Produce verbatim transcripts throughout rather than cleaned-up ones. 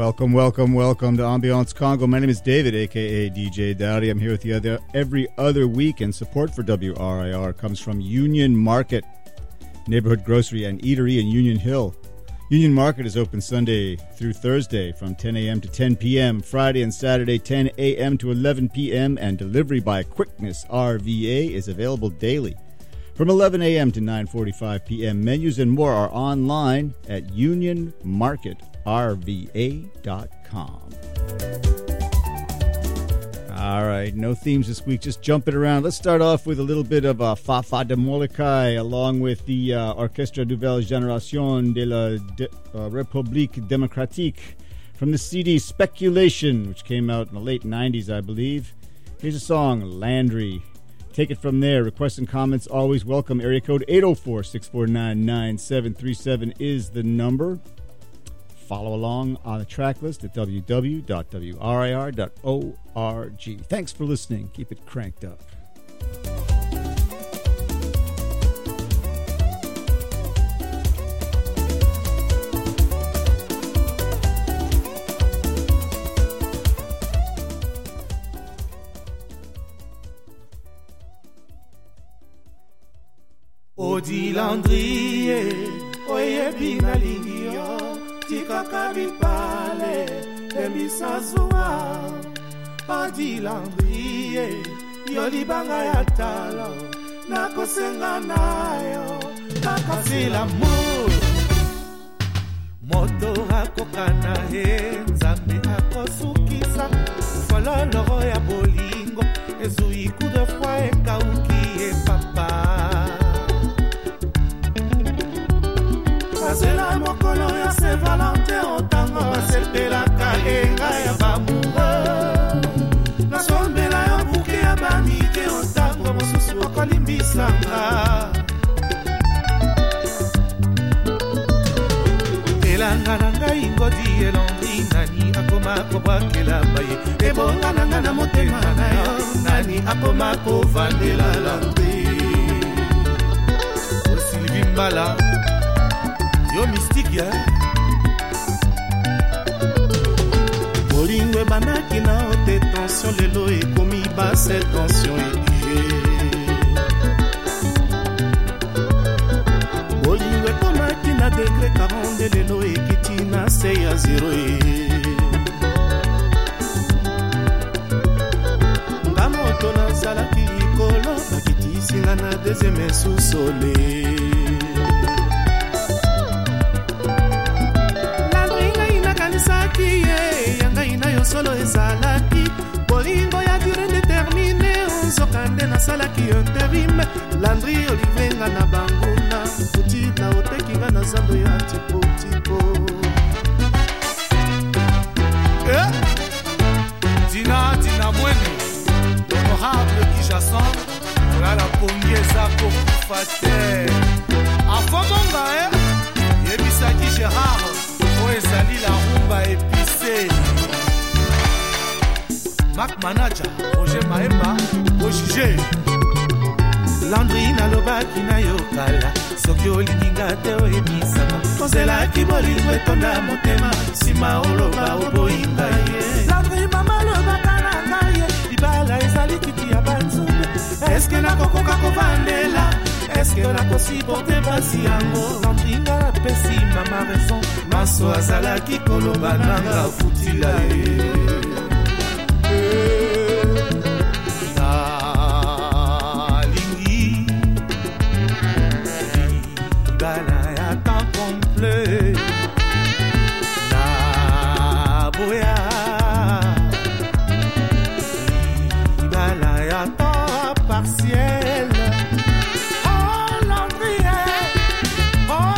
Welcome, welcome, welcome to Ambiance Congo. My name is David, a k a. D J Daddy. I'm here with you other, every other week, and support for W R I R comes from Union Market, neighborhood grocery and eatery in Union Hill. Union Market is open Sunday through Thursday from ten a.m. to ten p.m., Friday and Saturday ten a.m. to eleven p.m., and delivery by Quickness R V A is available daily from eleven a.m. to nine forty-five p.m. Menus and more are online at union market r v a dot com. All right, no themes this week, just jumping around. Let's start off with a little bit of uh, Fafa de Molokai, along with the uh, Orchestre Nouvelle Génération de la de, uh, République Démocratique from the C D Speculation, which came out in the late nineties, I believe. Here's a song, Landry. Take it from there. Requests and comments always welcome. Area code eight oh four, six four nine, nine seven three seven is the number. Follow along on the track list at w w w dot w r i r dot org. Thanks for listening. Keep it cranked up. Odi Landry, oye binalingi yo. Tika kabipale, lemisa zua. Odi Landry, yo libanga ya talo. Nako senga nayo, nakasi l'amour. Moto hako kana he, nzambe hako sukisa. Follow loro ya bolingo, ezui coup de foi eka uki e papa. Azela mokolo ya Saint Valentin otango basepelaka enga ya bamoureux. Nasombela ya buke ya banike otango mosusu okolimbisanga. Elanga na ngai ngodi elondri nani akoma kobakela baye. Ebonga na nga na motema na yo nani akoma kovandela Landry. O Sylvie Mbala yo mystique ya Bolingwe banaki na haute tension lelo ekomi basse tension e Bolingwe komaki na degré quarante lelo ekiti na se ya zero e Ngamoto na salaki likolo bakiti singa na deuxième sous-soleil. Solo ezalaki bolingo ya durée déterminée nzokande na salaki intérim Landry olivenga na banguna kuti na otekinga na zando ya tipo tipo eh dina dina mwene honorable Kijason la la pongeza ko fate afomonga eh yebisaki Gérard o ezali la rumba épicée. Mac Manager, Roger Maemba, Ojije Landry na lobaki na yokala soki olinginga te oyebisaka ozelaki bolingo etonda motema nsima oloba oboyinga ye Landry mama lobaka na ngai libala ezali kiti ya banzungu eske nakokoka kovandela eske nakosiporte basi yango Landry nga napesi mama raison maso azalaki koloba nanga futila ye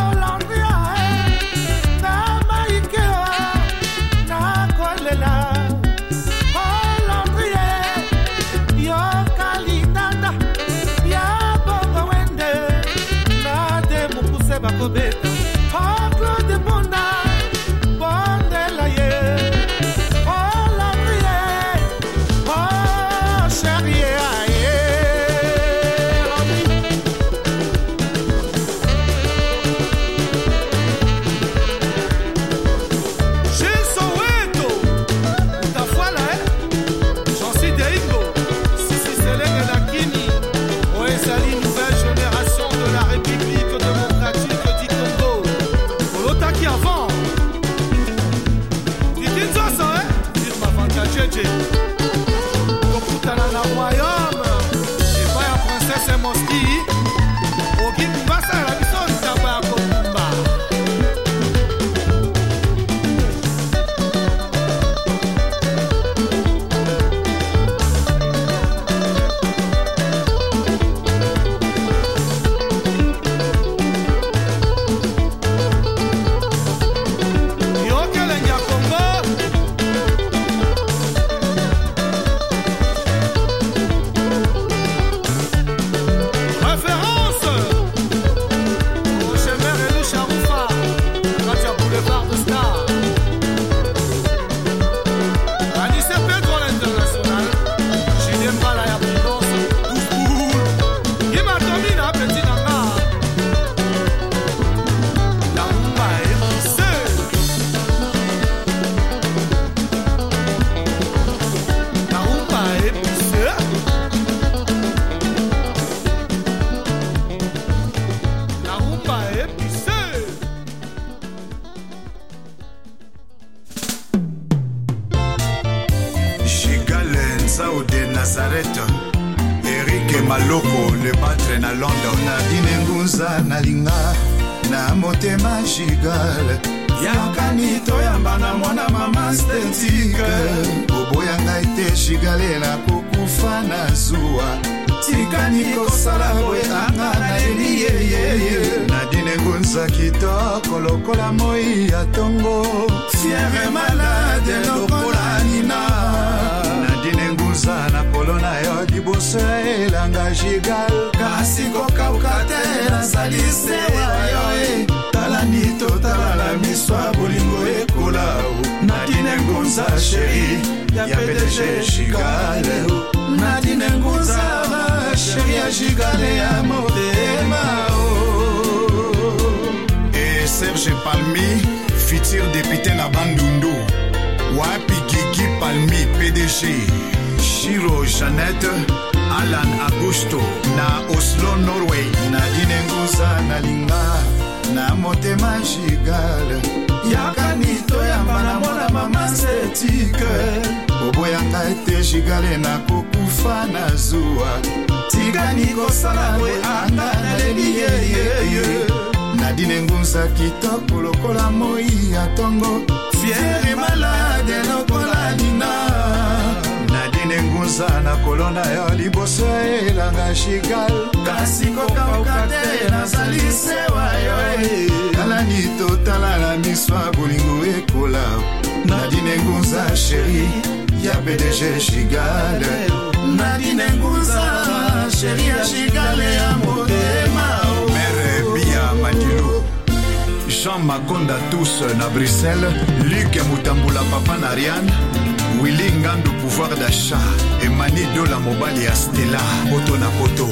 la Maloko le battre na London. Nadine ngunza na linga na motema gigal. Yakani toyamba na mwana mama estetika. Oboya ngai te gigale na kokufa na zuwa. Tikani kosala boye anga na eliyeye. Nadine ngunza kitoko lokola moi ya tongo. Fiere malade lokola nina. Nadine ngunza na kolona yo liboso elanga gigal. Kasi kokauka te nazali sewa yo. Talani totala la miswa bolingo ekola. Nadine ngunza chéri ya P D G gigale. Nadine ngunza chéri ya gigale ya motema. Et Serge Palmi, futur député na Bandundu. Wapi Gigi Palmi, P D G. Shiro Jeannette, Alan Augusto na Oslo, Norway. Nadine ngunza na linga na motema gigal. Yakani toyamba na mwana mama estetika. Oboya ngai te gigale na kokufa na zuwa. Tikani kosala boye anga na eliyeye. Nadine ngunza kitoko lokola moi ya tongo. Fiere malade lokola nina. Nadine ngunza na kolona yo liboso elanga gigal. Kasi kokauka te nazali sewa yo. Talani totala la miswa bolingo ekola. Nadine ngunza chéri ya P D G gigale. Nadine ngunza chéri ya gigale ya motema. Mère Bia Madilu. Jean Makonda tous na Bruxelles. Luc Mutambula Papa Nariane. Willy Ngando pouvoir d'achat. Emani Dola Mobali à Stella. Poto na poto.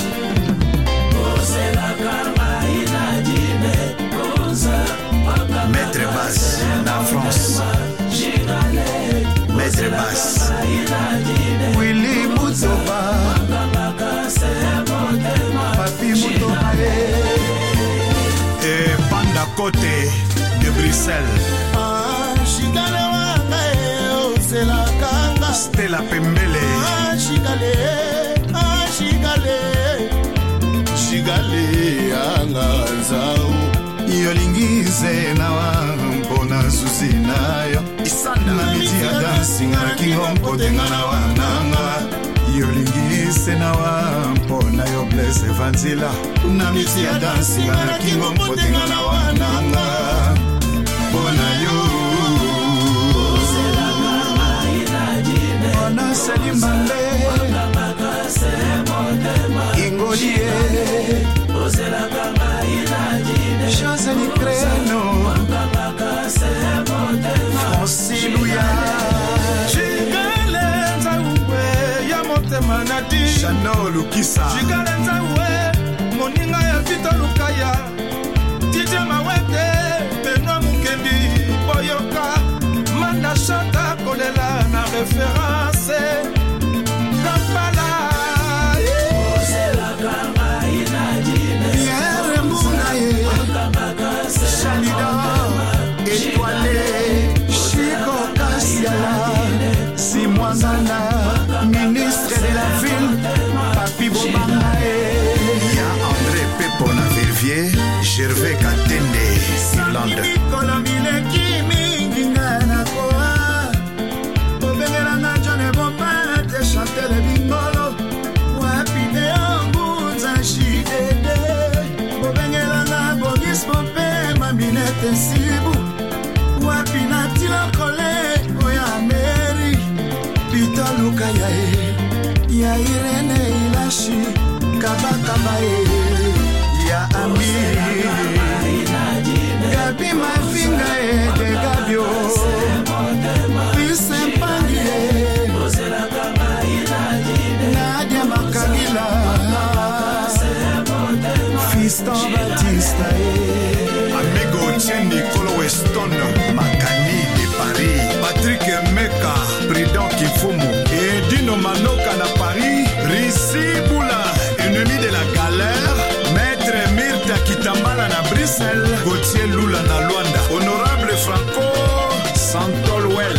Maître Bass na France. Maître Bass. Willy Mutoba. Papi Mutoba. Et Panda Côté de Bruxelles. Ah, gigale wanga e osela kanga. Stella Pembele. Ah, gigale, ah, gigale. Gigale anga nzau. Yolingize na wampona zuzi na yo. Isanda Na miti ya dansi nga kingompo tenga na wananga. Yolingize na wampona yo blese vanzila. Na miti ya dansi nga kingompo tenga na wananga. Bona yo. Bona Selimbale. Ingolie. José Nicreno. Francis Louya. Gigale nzawe ya motema nadi. Chano Lukisa. Gigale nzawe moninga ya Vito Lukaya. Tije Mawete Benoît Mukendi Boyoka. Manda Chanta Kolela na référence. Kampala. Pierre Mounaye. Chalida. Étoilé. Chico Kassiala. Simouazana. Ministre de la ville. Papi Bobangae. Ya André Pepona Verviers. Gervais Katende. Irlande. Kolomile kimi ngana koa. Obengela na jone bomba te chanter le bingolo. Wapide ombuza shidede. Obengela na bogis pompe maminete sibu. Wapina tila kole oya meri. Pita Lukaya. Ya Irene Ilashi. Kabakaba. Ya Ami. Gabi Mafinga de Gabio. Pisempangi. Nadia Makagila. Fiston Batista. Amigo Tieni Colo Weston. Makani de Paris. Patrick Meka. Prudent Kifumu. Et Dino Manoka na Paris. Rissi Boula. Ennemi de la galère. Maître Myrta Kitambala na Bruxelles. Gauthier Lula na Luanda. Honorable Franco Santolwell.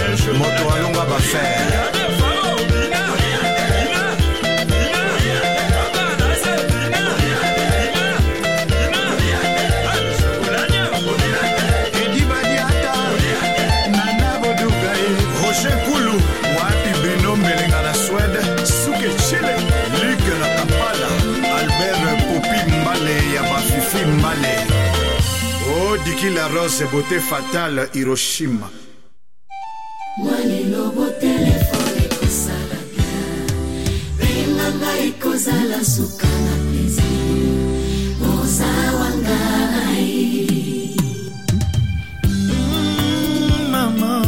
moto alonga bafer. Diki la rose beauté fatale Hiroshima. Mwali lobo telefone kusala rimanga ikozala sukana plaisir moza wangai mama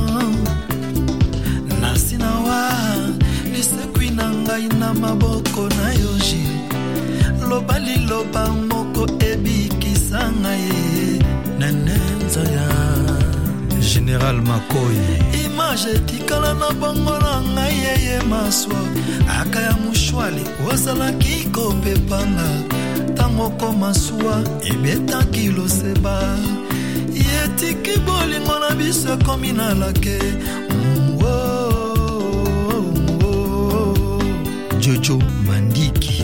nasinawa lisekwina ngai na maboko na yoji lobali loba moko ebikisanga ye nanenza ya Général Makoy image tikala na bango na ngai yeye maswa aka ya mushwali ozala kiko pepanga tamoko maswa ebeta kilo seba yetiki bolingo na biso komi na lake Jojo Mandiki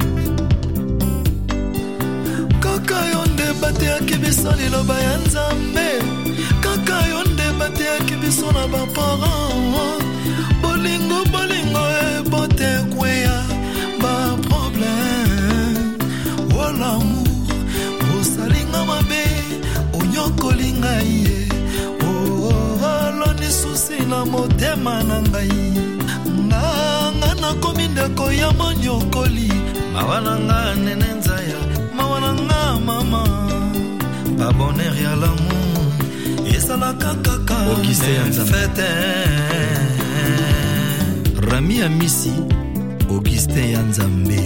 kaka yonde bate ya kibiso liloba ya nzambe kaka yonde bate ya kibiso na baparent bolingo bolingo ebote kweya baproblème o l'amour osalinga mabe onyokolinga ye oloni susi na motema na ngai nganga nakomi ndeko ya monyokoli mawananga nene nzaya mawananga mama ba bonheur ya l'amour esalaka kaka Augustin fete Rami Amisi Augustin ya Nzambe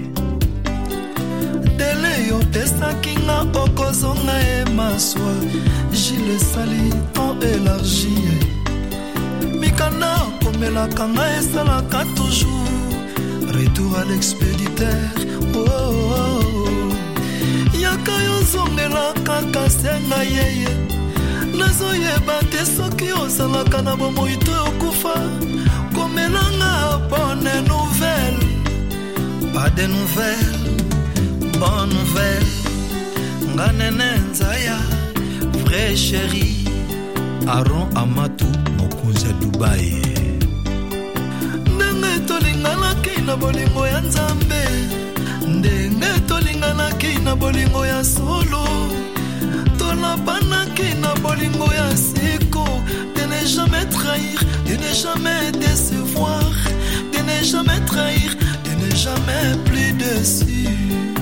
dele yo pesaki nga okozonga e maswa Gilles Sali ton élargi mikana komelaka nga esalaka toujours retour à l'expéditeur oh, oh, oh. Yaka yozongela kaka senga yeye nazoyeba te soki ozalaka na bomoi to okufa komelanga bonne nouvelle pas de nouvelle bonne nouvelle nga nene nzaya vrai chéri Aron Amatu mokonzi ya Dubai ndenge tolinganaki na bolingo ya nzambe ndenge tolinganaki na bolingo ya solo tolabanaki na bolingo ya siko de ne jamais trahir de ne jamais décevoir de ne jamais trahir de ne jamais plus déçu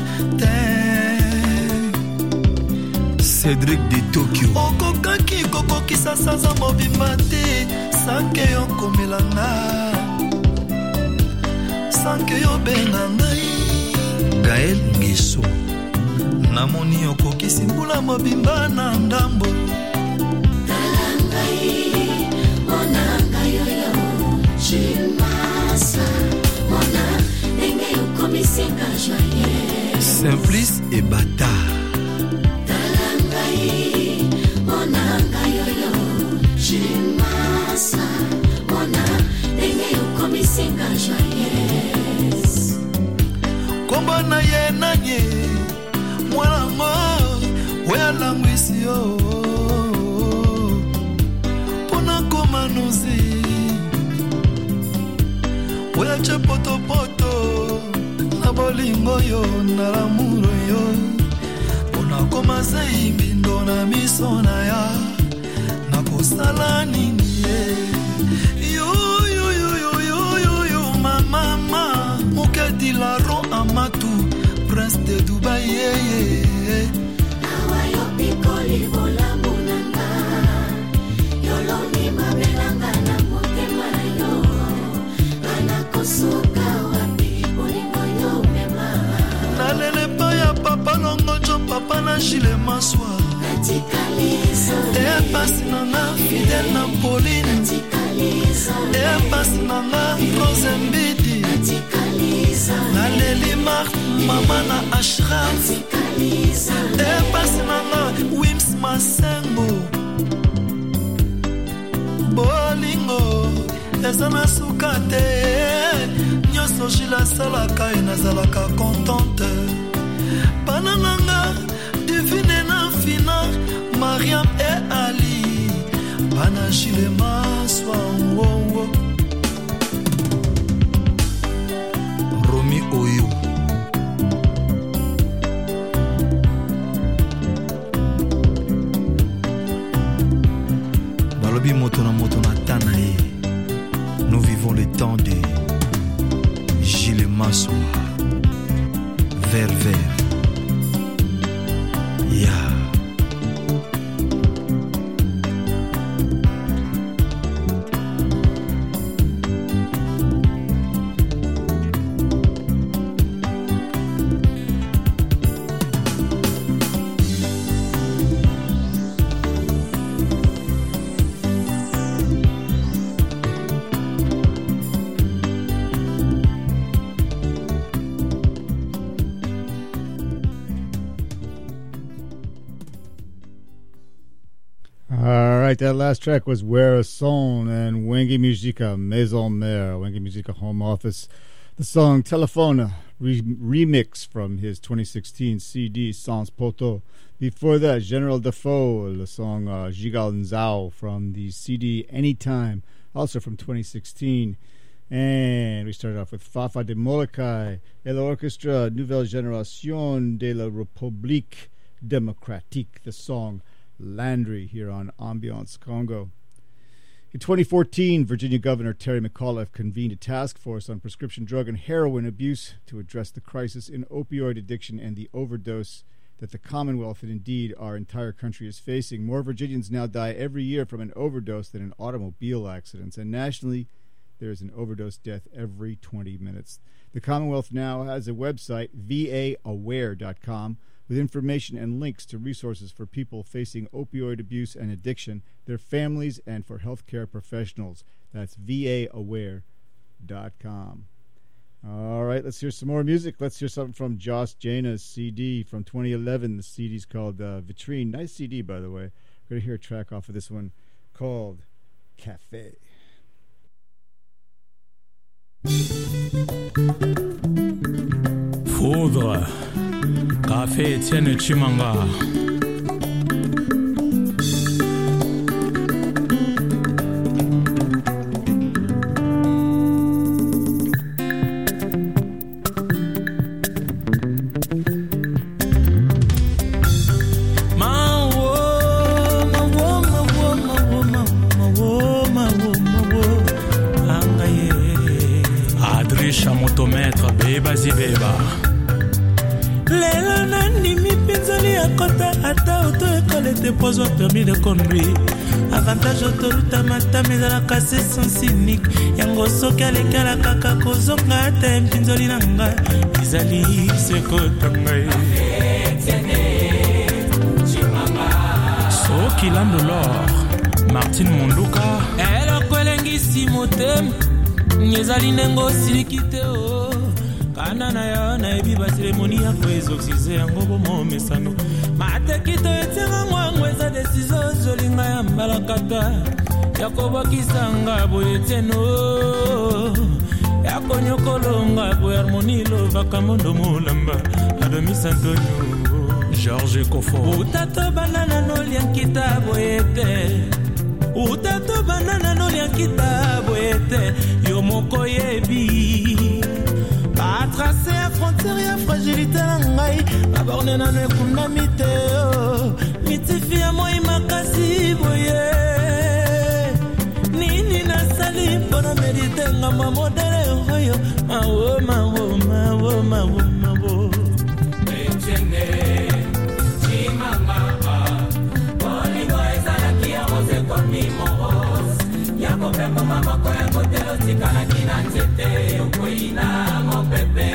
Cédric de Tokyo okokaki kokokisa saza mobimba te sanke yo komelanga sanke yo benga ngai Gaël Ngeso namoni okokisi mbula mobimba na ndambo talangai monanga yoyo chimasa mona nenge yokomisinga joyeux Simplice et Bata talangai monanga yoyo chimasa mona nenge yokomisinga joyeux komba na ye nanye mwanango wealangwisi yo pona komanuzi weache potopoto na bolingo yo na lamuro yo pona komazei mbindo na miso na ya na kosala nini ye yo yo yo yo yo yo yo mama mokedi la ron amatu prince de Dubai yeah, yeah. awa yo pikoli bola munanga yolo ni mabelanga na motema na yo ana kosuka wapi bolingo yo mema nalele pa ya papa longo jo papa na Gilles Maswa Natikaliza e pasi nanga fidèle na Pauline Natikaliza e pasi nanga Rose Mbidi Natikaliza naleli Marthe mama na Ashraf Natikaliza e pasi nanga Wims Masengo bolingo ezana suka te nyonso jila salaka e nazalaka contente banananga divine na fina Mariam et Ali bana jile maswa wongo Romi Oyo balobi moto na moto na tana ye. Nous vivons le temps de Gilles Massoua Vert vert Ya yeah. That last track was Where a Son and Wengi Musica Maison Mère, Wengi Musica Home Office. The song Telefona, re- remix from his twenty sixteen C D Sans Poto. Before that, General Defoe, the song uh, Jigal Nzao from the C D Anytime, also from twenty sixteen. And we started off with Fafa de Molokai, et l'Orchestre Nouvelle Génération de la République Démocratique, the song Landry here on Ambiance Congo. In twenty fourteen, Virginia Governor Terry McAuliffe convened a task force on prescription drug and heroin abuse to address the crisis in opioid addiction and the overdose that the Commonwealth and indeed our entire country is facing. More Virginians now die every year from an overdose than in automobile accidents, and nationally there is an overdose death every twenty minutes. The Commonwealth now has a website, v a aware dot com, with information and links to resources for people facing opioid abuse and addiction, their families, and for healthcare professionals. That's v a aware dot com. All right, let's hear some more music. Let's hear something from Joss Jana's C D from twenty eleven. The C D's called uh, Vitrine. Nice C D, by the way. We're going to hear a track off of this one called Café. Foudre. Café Etienne Chimanga. Adrisha motomètre beba zibeba. Lela nani mi pinzali akota ata auto école te pose permis de conduire. Avantage autoroute matame za la casse sens unique. Yango soki alekala kaka kozonga ata mpinzoli nanga. Izali sekota ngai. Soki lando l'or. Martine Monduka. Elle kolengi si motem. Nyezali nengo silikite o. Kanana ya na ebi ba ceremony ya kwezoxize yango bomo mesano mate kito etsenga ngwangwe za decision zolinga ya mbalakata yakoba kisanga boyeteno yakonyokolonga bo harmonie lo vakamondo mulamba adomi santonio Georges Kofo utato banana no liankita boyete utato banana no liankita boyete yo moko yebi a tracé à frontière et à fragilité l'angai a borné na ne kuna miteo mitifi ya moi makasi boye nini na sali bona medite ngama modele hoyo mawo mawo mawo mawo mawo echene chimanga bolingo ezala kia rose kon mimos yako pembo mama ko yango telo tikana kina nzete yokoina mon bébé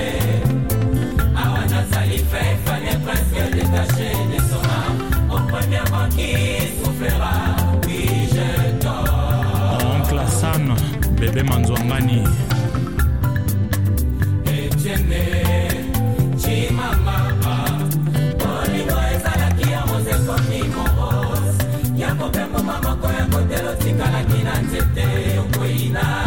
awana sali fait fallait presque détacher de son âme au premier vent qui soufflera oui je dors oncle Hassan bébé Manzwangani Etienne chimama bolingo ezala kia rose kon mimos yako pembo mama ko yango telo tikana kina nzete yokoina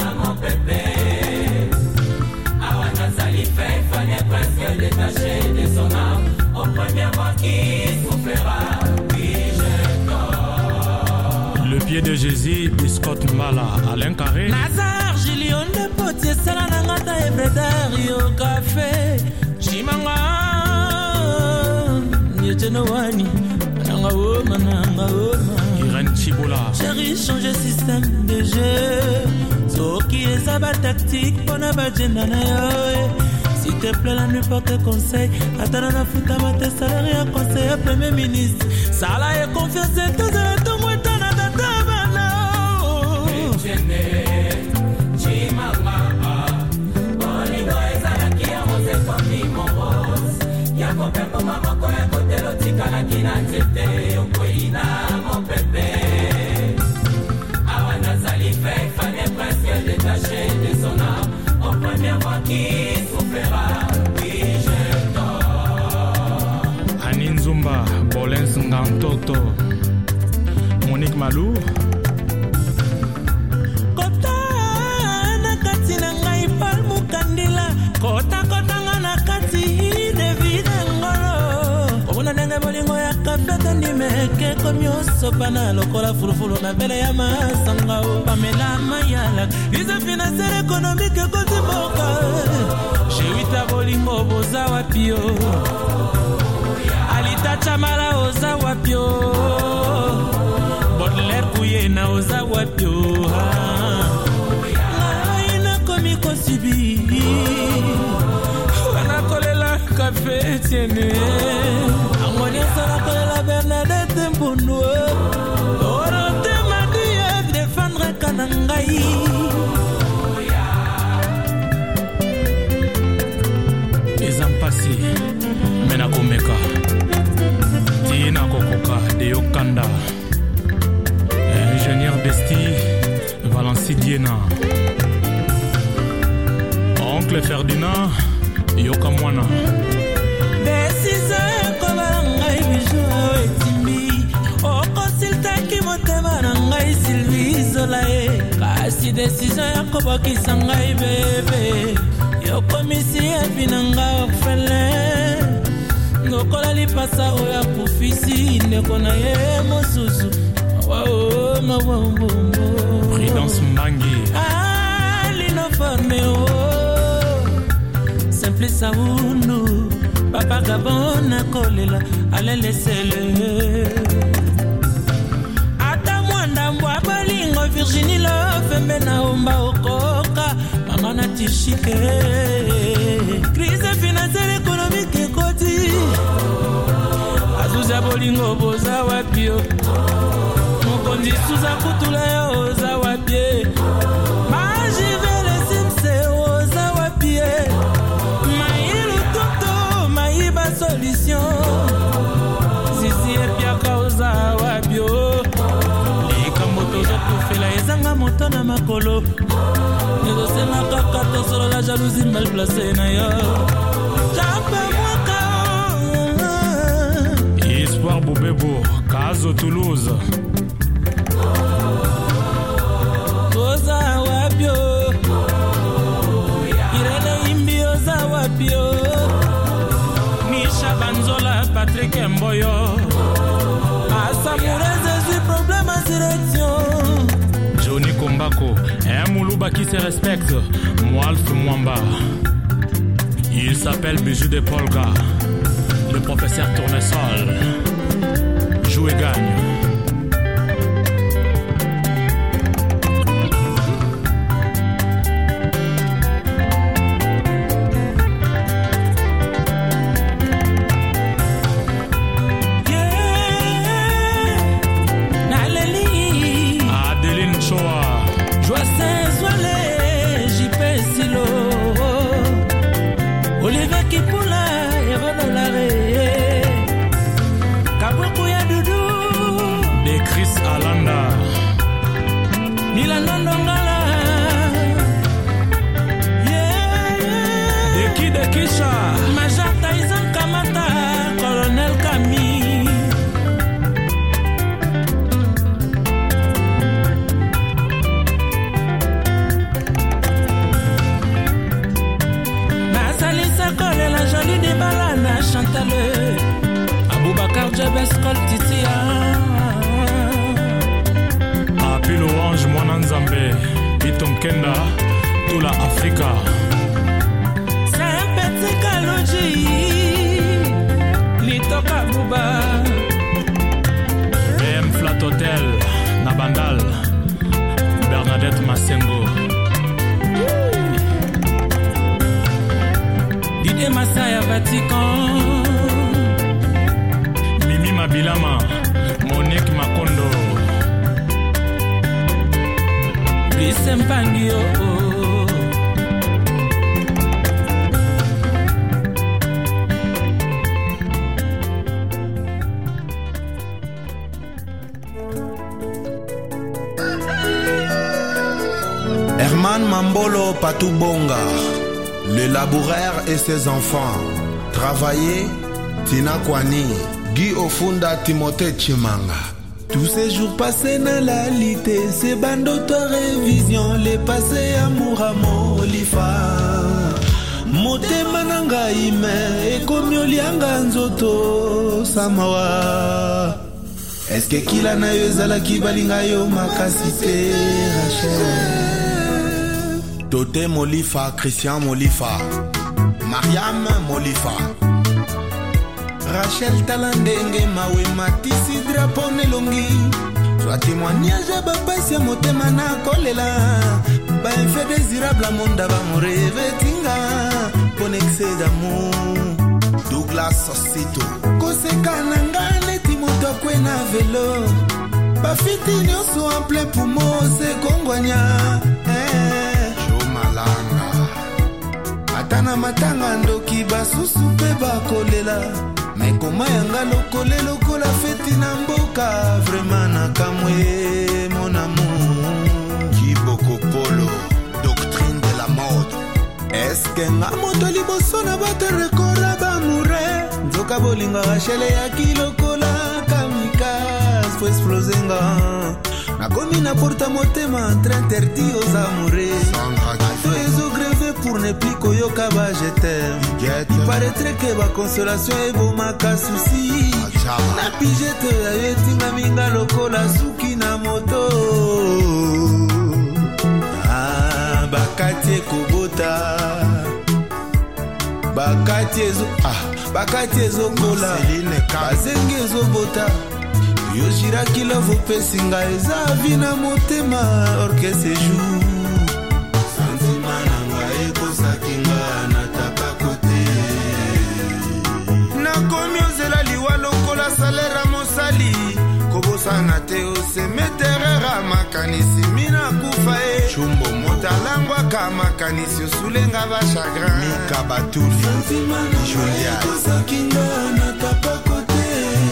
première fois qui soufflera. Oui, je dors. Le pied de Jésus, Biscotte Mbala, Alain Carré. Nazar, Gilion de Potier, Salanangata, Evredario, Café, Chimanga, Yetenowani, Nangaoma, Nangaoma. Irène Chibola. Chérie, changer système de jeu. So qui est sa tactique, pour n'a pas de s'il te plaît, la nuit porte conseil. Attends, la fouta, ma te salarié, conseil à premier ministre. Sala et confiance, tout ça, tout le monde, t'en as ta tabana. Chimama, Bolingo et Zalaki, on s'est famille, mon rose. Yako pepo, maman, quoi, côté l'otika, la kina, c'était, on poïna, mon bébé. Awana Zali fait, fallait presque détaché de son âme. Au premier mois qui soufflera, oui, je dors. Anin Zumba, Bolens Ngantoto, Monique Malou. Kota na kati na ngai palmu kandila. Kota kota nga na kati de vida ngolo. Omuna nenge bolingo ya kafeta ni meke komyo sopana lokola furufuru na bele ya masanga o. Pamela mayala, ize financière économique kote boka. Shewita bolingo boza wapio. Alita chamala oza wapio. Botler kuye na oza wapio. Aina komi kosibi. Wana kolela café tiene. Amoni sala kolela Bernadette Mbono. Orote madi défendre kanangai. Ezampasi, Menakomeka, Tina Kokoka, Deokanda, Ingénieur Desti, Valency Diena, Oncle Ferdinand, Yokamwana. Desise kolangai bijou etimbi. Oko siltaki motema nangai Sylvie Zolae. Kasi décision ya koboki sangai bébé. Yoko misi ebinanga orphelin. Nokola lipasa oya kufisi ndeko na ye mosusu. Wao mawambo. Prudence Mbangi. Ah lino formeo. Simple Saounu. Papa Gabon na kolela ale laissez-le. Ata mwanda mbwa balingo Virginie Love mena omba okoka. Mana tishike crise financière économique koti azuza bolingo boza wapio mokonzi suza kutula ya oza wapie majivele simse oza wapie mailu toto maiba solution zizi epiaka oza wapio lika moto zo kufela ezanga moto na makolo. C'est ma cacate sur la jalousie mal placée d'ailleurs. Espoir Boubebo, Caso Toulouse. Oza wapio. Irene Imbi oza wapio. Misha Banzola, Patrick Mboyo. Asamourez Jésus, problème à direction. Johnny Kombako, un Moulouba qui se respecte, Moalf Mwamba. Il s'appelle Bijou de Polga, le professeur Tournesol. Joue et gagne. Kabuku ya dudu Pascal Titia Apil Orange Mwana Nzambe Iton Kenda Tula Africa C'est un petit Kaloji Litoka Buba B M Flat Hotel Nabandal Bernadette Masengo Didier Massaya Vatican Mimi Mabilama Monique Makondo Brice Mpangio Herman Mambolo Patubonga, le laboureur et ses enfants. Travailler, Tina Kwani, Guy Ofunda, Timothée Chimanga. Tous ces jours passés dans la lité, ces bandes d'auto-révision, les passés amour à Molifa. Motema nanga ime, ekomi olianga nzoto samawa. Est-ce que kila na yo ezalaki balinga yo makasi te, Rachel? Toté Molifa, Christian Molifa, Mariam Molifa, Rachel Talandenge mawe matisi drapo nelongi. Soit témoignage ba pasi motema na kolela. Ba fait désirable monde ba mo revetinga. Pour excès d'amour. Douglas Sosito, Kosekana ngane timoto kwena velo. Ba fiti nyonso en plein poumon se kongwanya. Atana matanga ndoki basusu pe bakolela. Mais koma yanga lokole lokola feti na mboka. Vraiment nakamwe mon amour. Kiboko Polo, doctrine de la mode. Est-ce que nga moto liboso na bate rekora ba mure. Nzoka bolinga Rachel ya kilokola kamikaze fo explosenga. Nakomi na porta motema entre interdit aux amoureux. Pour ne plus koyoka ba je t'aime. Il paraîtrait que ba consolation et bo maka souci. Na pijete ya yetinga minga lokola suki na moto. Ah bakati kobota. Bakati zo ah bakati zo kola. Bazenge zo bota. Yo jira kilo vo pesinga eza vina motema orchestre joue. Salera mosali kobosana te osemeterera makanisi mina kufa e chumbo motalangwa kama kanisi osulenga ba chagrin mika batuli Julia na tapakote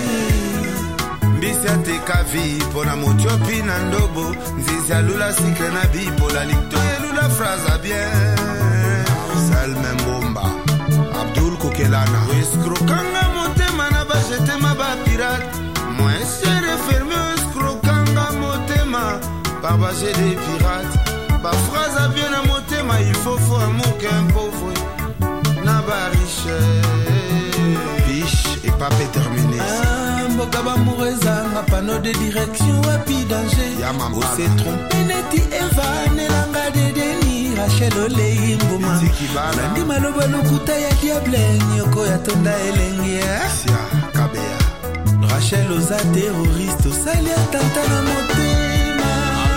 mbisi ateka vi pona motiopi na ndobo nzizi alula sikre na bipola litoye lula fraza bien Salme Mbomba Abdul Kokelana eskrokanga motema na bajetema ba pirate moi c'est refermé eskrokanga motema par bajet des pirates ba phrase bien na motema il faut faut amour qu'un pauvre na ba riche biche et pas terminé ah mboka ba moureza na panneau de direction wapi danger on s'est trompé neti eva nelanga de deni Rachel Olei Mbuma Nandi maloba lokuta ya diable Nyoko ya tonda elengia Kabea Rachel oza terroriste Osali atanta na motema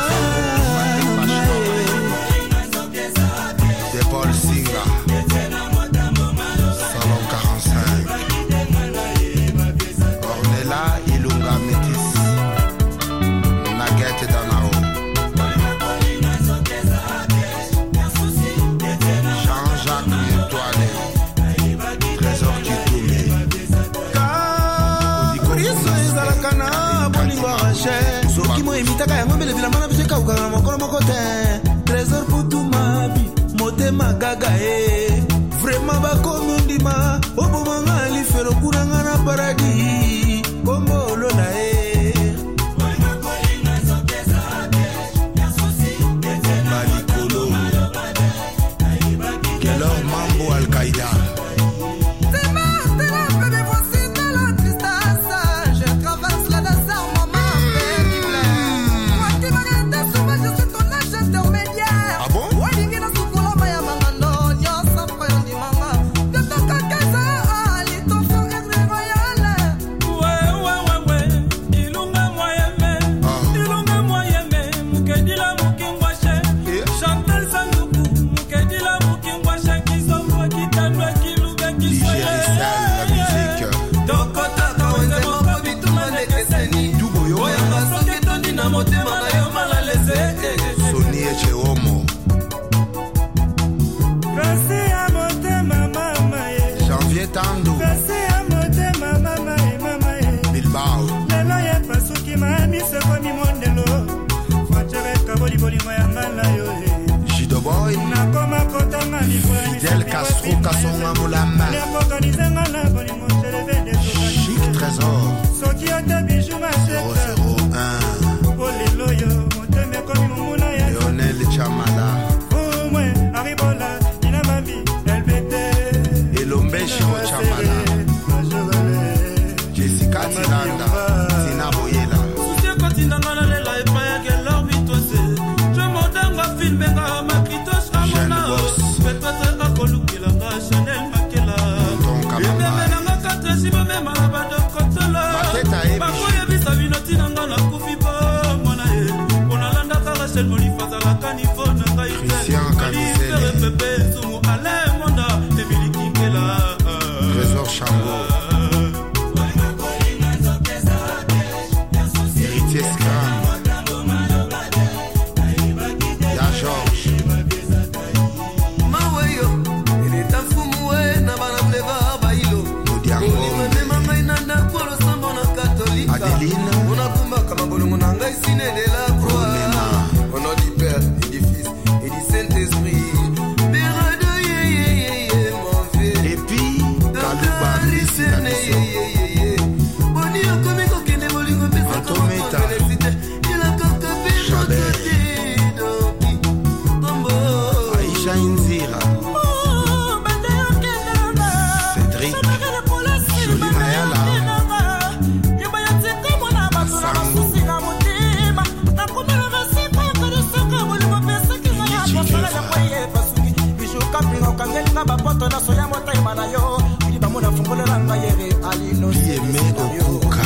De Paul Singa Salon quarante-cinq Ornella Ilunga Métis Naguette Danao Trésor Kitoumé Koriso ezalaka na bolingo Rachel soki mo emitaka yango mbele vila mana bise kauka na mokolo moko te Trésor Putumabi motema gaga e vraiment bakomi ndima obomanga lifelo kunanga na paradis kombo lola e Malikolo Kelor Mambo Al-Qaïda motema na yo malalese Soni eche homo Kasi ya motema mama ye Janvier Tando Kasi ya motema mama ye mama ye Bilbao Lelo ye pasuki mami se komi mondelo Fwachere kaboli boli moya ngala yo he Jido Boy Nakoma kotanga mi fwani Fidel Castro Kasonga Moulamba Nekokanize ngala boli monteleve de Chic Trésor Soki yote bijou ma zéro zéro un Bolelo yo moteme komi mumuna ya Lionel Chamala Umwe Aribola Ina mami Elbete Elombe Shiro Chamala Jessica Tilanda Zina Boyela Soucie katina ngana lela epaya kelor mitose Je modanga filmenga makitos amona Peut-être akolukela nga Chanel Makela Ebebe nanga katre siba mema la bado kotola Bakoye bisa vinoti nanga na kufi po mwana ye Onalanda kara shel monifaza la kanifo nanga ite Christian Kamisele Pepe Zumu Ale Monda Emily Kingela Trésor Chango Héritier Scram Ya Georges Maweyo Elita fumuwe na bana bleva bailo Modiango Memanga inanda kwa sambo na katolika Adeline Unakumba kama bolongo na ngai sine de la croix Au nom du Père et du Fils et du Saint-Esprit Père de ye ye ye ye mon vieux Et puis Kalouba Risene ye ye ye ye Boni okomi kokene bolingo pesa Antometa Ila kaka pesa kote doki Tombo Aïcha Inzira Cédric Jolie Mayala Yeme Okuka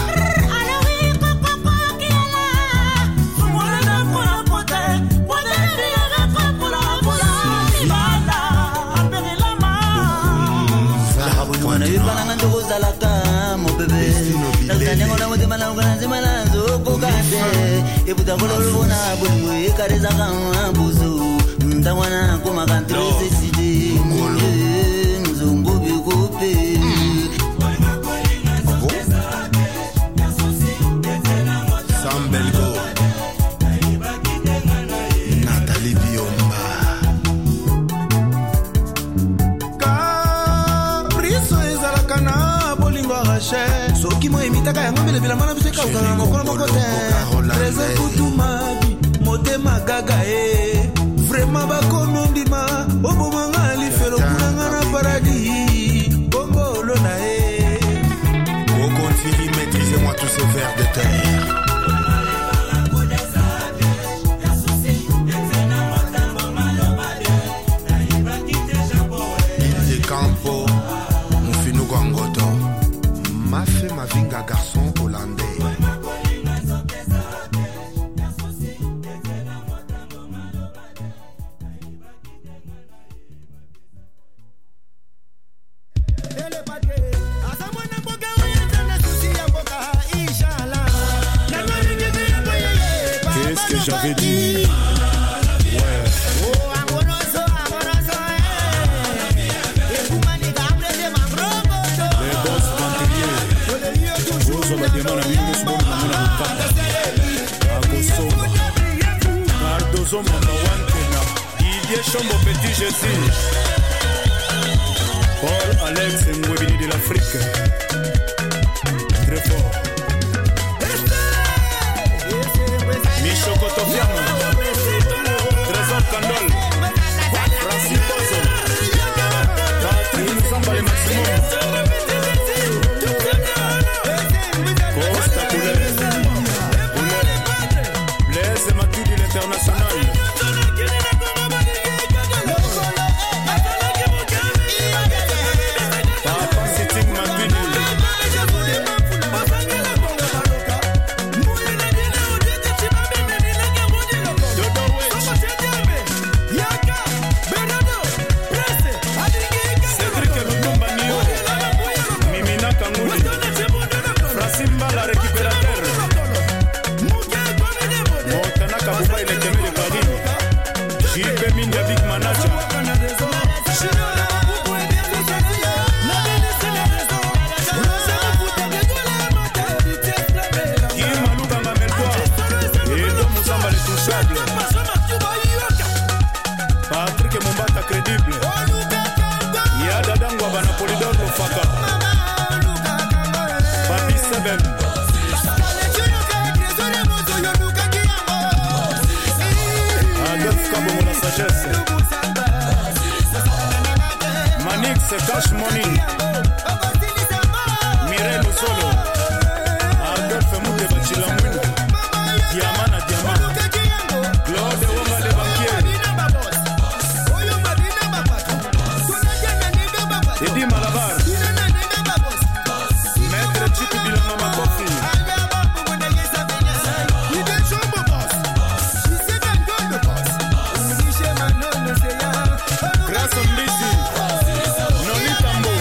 Sambelgo Nathalie Biomba Capriso ezalaka na bolingo arache soki mo emitaka yango mbelebela mwana biso ekauka mokolo moko te treze kutumabi motema gaga e vraimen bakomi ondima obomanga lifelo kunanga na paradis bombolo na ye Okontili, maîtrisez-moi tous ces vers de terre Il de Campo Mufinu Gwangoto Mafe Mavinga garçon hollandais Qu'est-ce que j'avais dit? Chombo Petit Jésus Paul Alex Mwebini de l'Afrique Très fort Michoko Tofiano Trésor Kandol Francis Pozo Patrick Moussamba le maximum Costa Poulet Poulet Blaise Matuidi l'international Papa Siting Matuidi Bembem. Adolphe Kabongo la sagesse. Manix Cash Money. Mireille Solo. Adolphe Mouteba Chilamwino. Diamana Diamant. Claude Wonga de Banquier. Eddie Malabar. Maître Chitu Bilanga Makofi. Grâce Mbisi. Noni Tambo.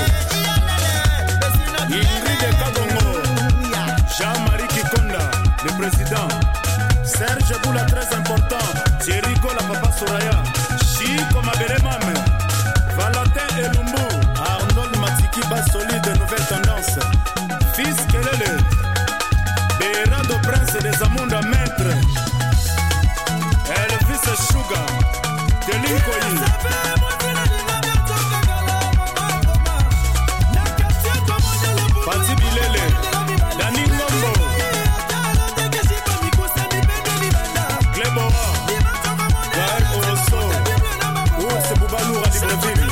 Ingrid Kabongo. Jean-Marie Kikonda, le président. Serge Boula, très important. Thierry Gola, Papa Soraya. Chico Mabere Mame. Valentin Elumbu. Arnold Matiki, bas solide, nouvelle tendance. Fils Kelele. Bérado Prince des Amunda, maître. Elvis Sugar. Delinkoyi. Pati Bilele. Dani Ngombo. Gleboa. Gaël Oroso. Ours Boubalou à Libreville.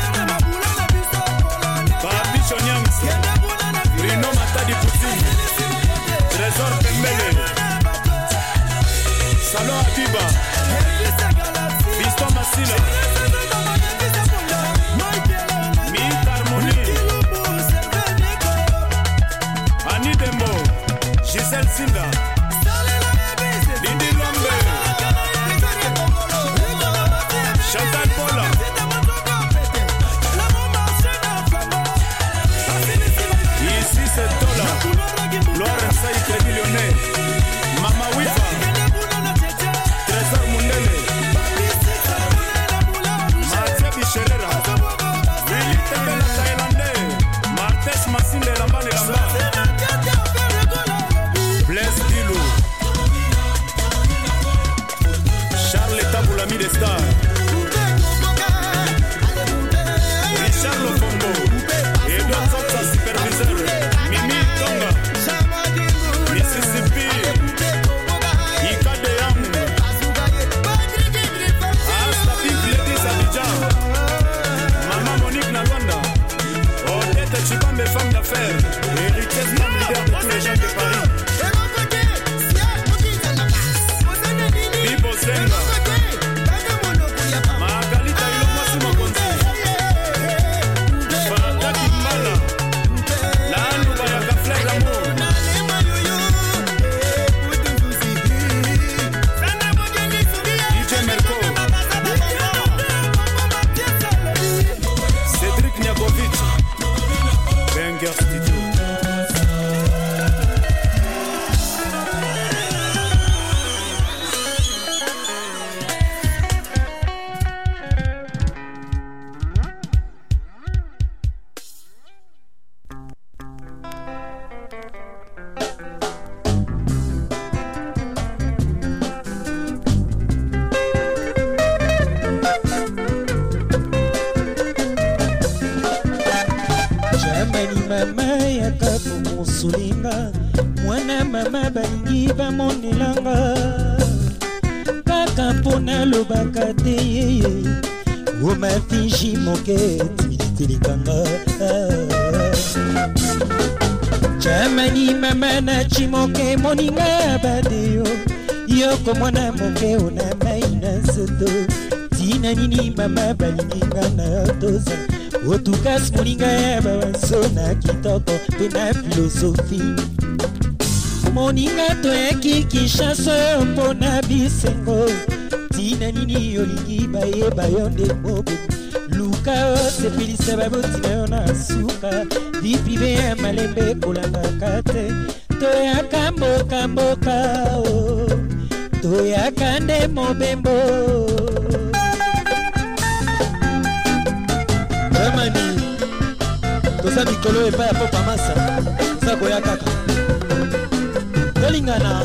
Papi Chonyams. Bruno Matadi Poutine. Trésor Pembele. Salon Abiba. Fiston Massila. Mille Harmonie. Annie Dembo. Gisèle Sinda. Lindi Lombe. Chantal Paula. Ici c'est Tola. Laurence Saï Crédit Lyonnais. Mama Wifa. Trésor Mundele. Mathia Bichelera. Willy Tembela Thaïlandais. Martes Massinde Lamba de Lamba. Blaise Dilou. Charles Taboulami des Stars. Richard Lofombo. Edouard Zotsa, superviseur. Mimi Tonga. Mississippi. Ika de Yang. Asta Big Ladies Abidjan. Maman Monique Nalwanda. Odette Chibambe, femme d'affaires. Héritière femme leader de tous les jeunes de Paris. Bibo Zenga. Margalita Ilomwasi Makonzi. Fata Kimbala. Landu Bayaka Flag Amour. D J Merko. Cédric Niagovic. Banger Studio. Jamani mama yakapo musulinga. Mwana mama balingi bamonelanga. Kaka mpona lobaka te yeye. Omafinji moke tilitelekanga. Jamani mama na chimoke moninga badeyo. Yoko mwana moke ona maina soto. Tina nini mama balinga na toza. Otukas moninga ya bawanso na kitoko pe na filosofi. Moninga toyaki Kinshasa mpona bisengo. Tina nini olingi bayeba yo nde mobe. Luka osepelisa babotina yo na suka. Vie prive ya malembe kolangaka te. Toyaka mboka mboka o. Toyaka nde mobembo. Ramani toza mikolo epai ya popa masa. Toza koya kaka tolingana.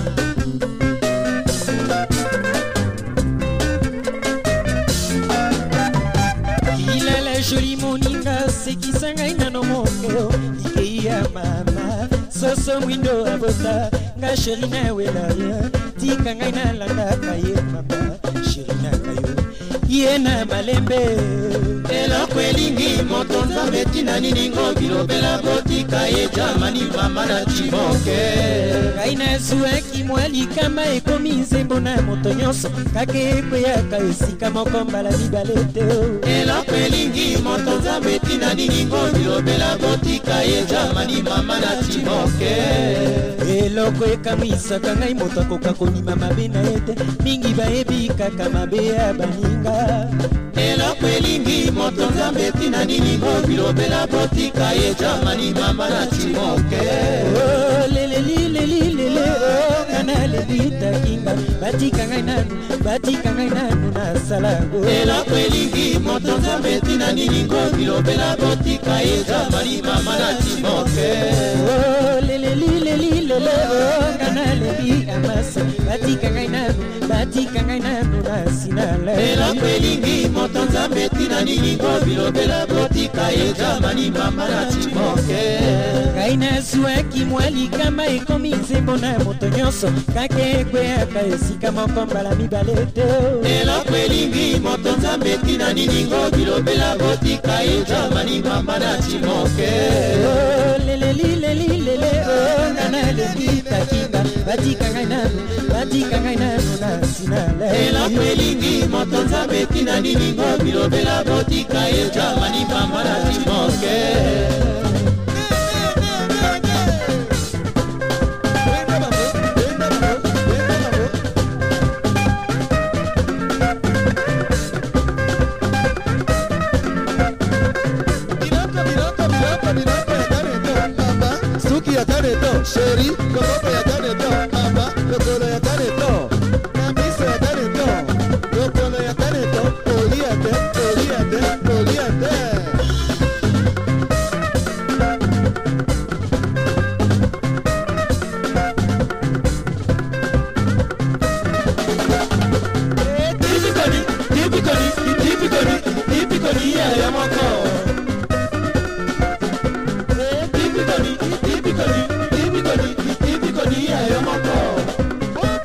Ilala joli moninga sekisa ngai nano mokeo. Likei ya mama soso mwindo abota nga sheri nawe na ye tika ngai nalandaka ye mama sheri nanga yo ye na malembe eloko elingi moto nzambe tina nini ngo bilobela botika ye jamani mama na chiboke ngai nazwaki mwali kama ekomi nzembo na moto nyonso kake ekweyaka esika moko mbala mibale te eloko elingi moto nzambe tina nini ngo bilobela botika ye jamani mama na chiboke eloko ekamisaka ngai moto akoka konima mabe na ye te mingi bayebi kaka mabe ya baninga eloko elingi moto nzambe tina nini ngo bilobela botika ye jamani mama na chiboke lelelilelilele ngana lebita kinga batika ngai nanu batika ngai nanu nasalago eloko elingi moto nzambe tina nini ngo bilobela botika ye jamani mama na chiboke lelelilelilele ngana lebi amasa batika ngai nanu batika ngai nanu nasinala eloko elingi moto nzambe tina nini ngo bilobela botika ye jamani mama na chiboke ngai nazwaki mwali kama ekomi nzembo na moto nyonso kake ekweyaka esika moko mbala mibale te eloko elingi moto nzambe tina nini ngo bilobela botika ye jamani mama na chiboke lelelilelilele ngana lebita kinga batika ngai nanu batika ngai nanu nasinala eloko elingi moto nzambe tina nini ngo bilobela botika ye jamani mama na chiboke Sheri, kokoko ya taneto, mama, kokolo ya taneto, namiso ya taneto, kokolo ya taneto, oliate, oliate, oliate. Tipiconi, tipiconi, tipiconi, tipiconi ya yamako. Tipiconi, tipiconi. Tipiconi, tipiconi, yeah, you're my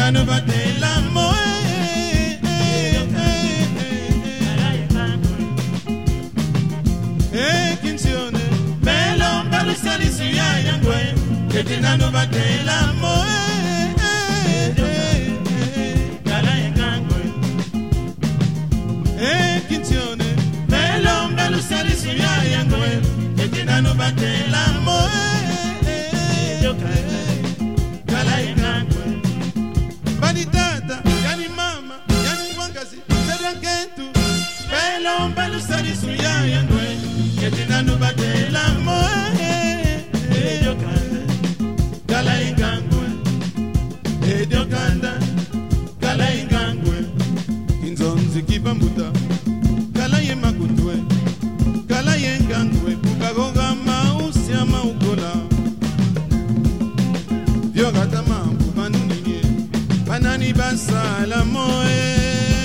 nano batela moe e kinsione melo mbalo sali suya yangwe kete nano batela moe kala yangwe e kinsione melo mbalo sali suya yangwe kete nano batela moe kala yangwe bani tata yani mama yani wangazi sedankentu melo mbalo sali suya yangwe Ketina no batela moe Edio kanda Kala ingangwe Edio kanda Kala ingangwe Kinzonzi kibambuta Kala ye makutwe Kala ye ngangwe Kukagoga mausi ya maukola Vyogata mambu manuninye Panani basala moe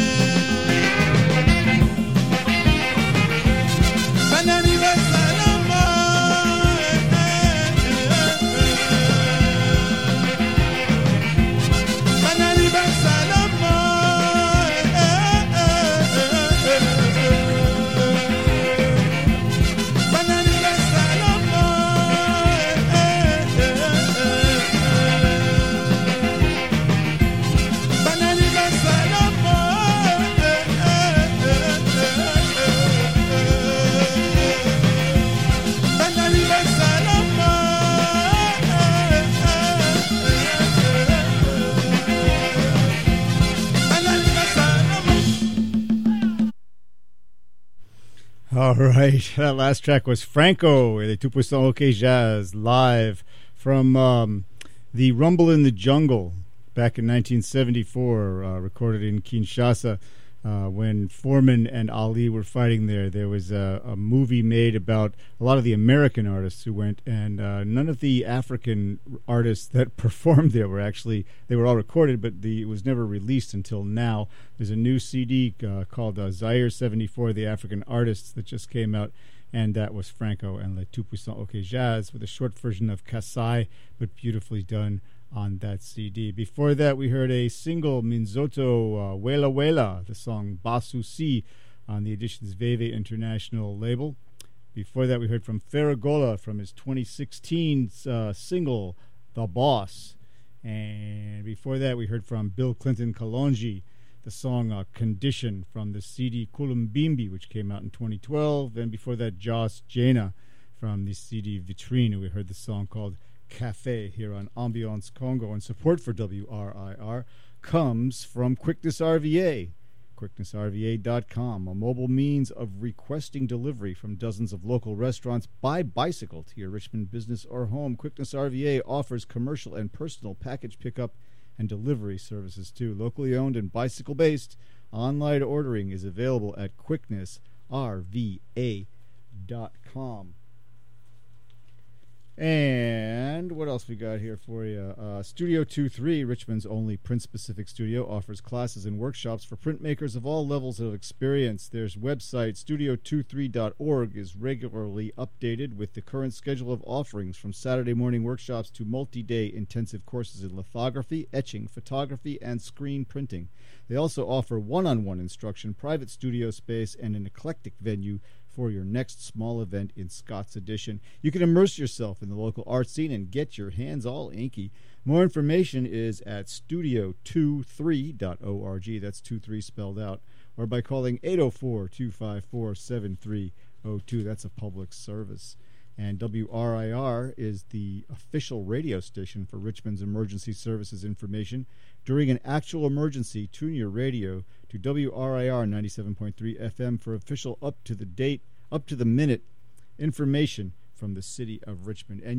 All right, that last track was Franco, the two percent OK Jazz, live from um, the Rumble in the Jungle back in nineteen seventy-four, uh, recorded in Kinshasa uh, when Foreman and Ali were fighting there. There was a, a movie made about a lot of the American artists who went, and uh, none of the African artists that performed there were actually, they were all recorded, but the, it was never released until now. There's a new C D uh, called uh, Zaire seventy-four, The African Artists, that just came out, and that was Franco and Le Tout Puissant OK Jazz with a short version of Kasai, but beautifully done on that C D. Before that, we heard a single, Minzoto uh, Wela Wela, the song Basu Si, on the Editions Veve International label. Before that, we heard from Ferragola from his twenty sixteen uh, single, The Boss. And before that, we heard from Bill Clinton Kalonji, the song uh, Condition from the C D Kulumbimbi, which came out in twenty twelve. And before that, Joss Jana from the C D Vitrine. We heard the song called Cafe here on Ambiance Congo. And support for W R I R comes from Quickness R V A. quickness R V A dot com, a mobile means of requesting delivery from dozens of local restaurants by bicycle to your Richmond business or home. Quickness R V A offers commercial and personal package pickup and delivery services too. Locally owned and bicycle-based, online ordering is available at quickness R V A dot com. And what else we got here for you? Uh, Studio twenty-three, Richmond's only print-specific studio, offers classes and workshops for printmakers of all levels of experience. Their website, studio twenty-three dot org, is regularly updated with the current schedule of offerings, from Saturday morning workshops to multi-day intensive courses in lithography, etching, photography, and screen printing. They also offer one-on-one instruction, private studio space, and an eclectic venue for your next small event in Scott's Edition. You can immerse yourself in the local art scene and get your hands all inky. More information is at studio twenty-three dot org. That's two three spelled out. Or by calling eight oh four, two five four, seven three oh two. That's a public service. And W R I R is the official radio station for Richmond's emergency services information. During an actual emergency, tune your radio to W R I R ninety-seven point three F M for official up-to-the-date, up-to-the-minute information from the city of Richmond. And